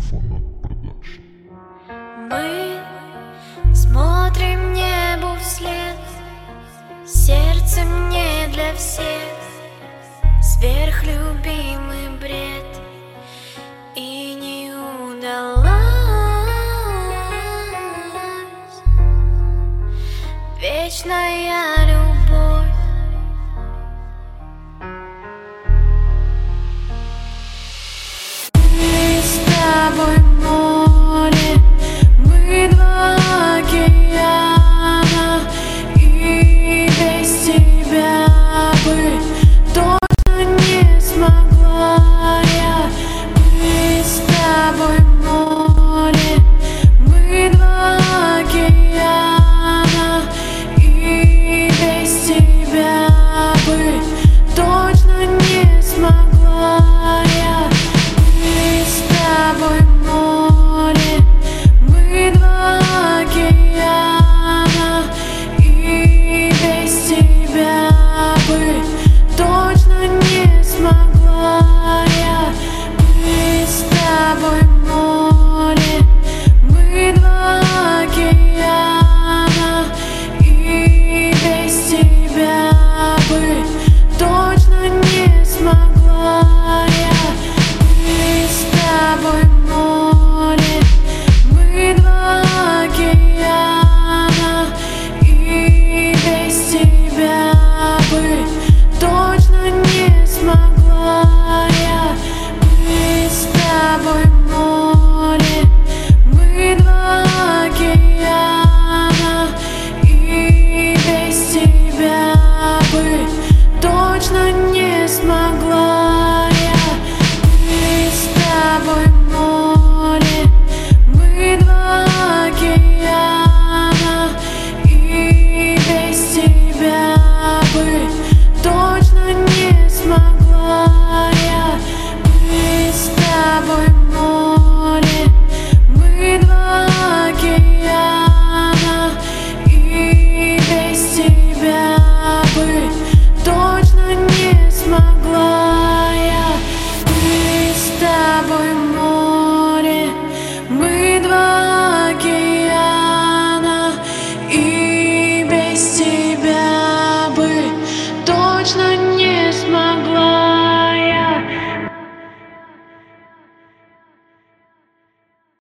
Графона Продакшн. Мы смотрим небу вслед, сердцем не для всех, сверхлюбимый бред. И не удалась вечная любовь. Мы с тобой море, мы два океана, и без тебя бы точно не смогла я. Мы с тобой